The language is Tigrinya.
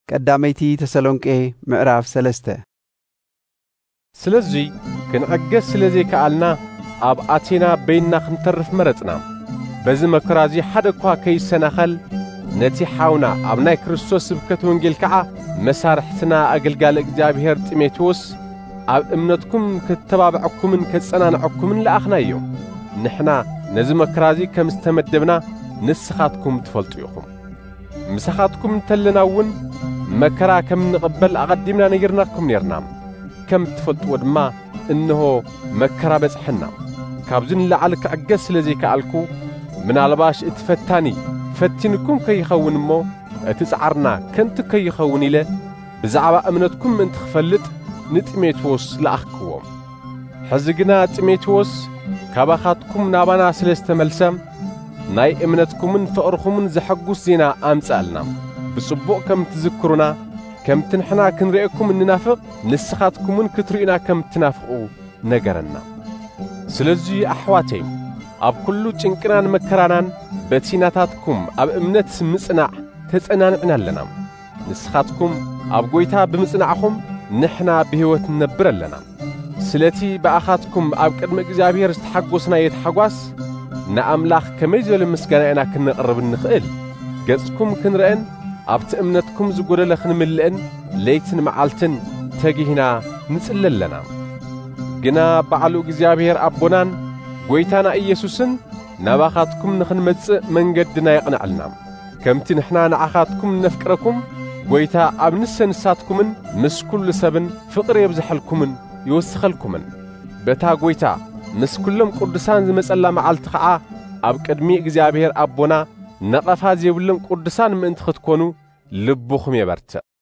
ቀዳመይቲ ተሰሎንቄ ምዕራፍ 3 ስለዚህ ክንዕገስ ስለዚህ ከአልና ኣብ ኣቴና በይና ክንተርፍ መረጽና በዚ መከራዚ ሓደ እኳ ከይሰናኸል ነቲ ሓውና ኣብ ናይ ክርስቶስ ስብከት ወንጌል ከዓ መሳርሕትና ኣገልጋሊ እግዚአብሔር ጢሞቴዎስ ኣብ እምነትኩም ከተባብዐኩምን ከጸናንዐኩምን ለኣኽናዮ ንሕና ነዚ መከራዚ ከም ዝተመደብና ንስኻትኩም ትፈልጡ ኢኹም ምሳኻትኩም ተለናውን መከራ ከም ንቕበል ኣቐዲምና ነጊርናኩም ነርና ከም ትፈልጥዎ ድማ እንሆ መከራ በጽሕና ካብዝን ለዓል ክዕገስ ስለዚህ ከኣልኩ ምናልባሽ እትፈታኒ ፈቲንኩም ከይኸውን እሞ እቲ ጻዕርና ከንቱ ከይኸውን ኢለ ብዛዕባ እምነትኩም ምእንቲ ክፈልጥ ንጢሞቴዎስ ለኣኽክዎም ሕዚ ግና ጢሞቴዎስ ካባኻትኩም ናባና ስለ ዝተመልሰም ናይ እምነትኩምን ፍቕርኹምን ዘሐጉስ ዜና ኣምጻልና ብጽቡቕ ከም ትዝክሩና ከም ትንሕና ክንርኤኩም እንናፍቕ ንስኻትኩምን ክትርኢና ከም ትናፍቑ ነገረና ስለዚህ ኣሕዋተይ ኣብ ኩሉ ጭንቅናን መከራናን በቲናታትኩም ኣብ እምነት ምጽናዕ ተጸናንዕና ኣለና ንስኻትኩም ኣብ ጎይታ ብምጽናዕኹም ንሕና ብሕይወት ነብር ኣለና ስለቲ በኣኻትኩም ኣብ ቅድሚ እግዚአብሔር ዝተሓጐስና የተሓጓስ ንኣምላኽ ከመይ ዝበለ ምስጋና ኢና ክንቐርብ ንኽእል ገጽኩም ክንርአን ኣብቲ እምነትኩም ዝጐደለ ክንምልአን ለይትን መዓልትን ተጊህና ንጽለለና ግና በዓሉ እግዚአብሔር ኣቦናን ጐይታና ኢየሱስን ናባኻትኩም ንኽንመጽእ መንገድና ይቕንዕልና ከምቲ ንሕና ንዓኻትኩም ነፍቅረኩም ጐይታ ኣብ ንሰንሳትኩምን ምስ ኩሉ ሰብን ፍቕሪ የብዝሐልኩምን ይወስኸልኩምን በታ ጐይታ ምስ ኩሎም ቅዱሳን ዝመጸላ መዓልቲ ኸዓ ኣብ ቅድሚ እግዚአብሔር ኣቦና ነቐፋ ዘይብሎም ቅዱሳን ምእንቲ ክትኮኑ ልብኹም የበርትዕ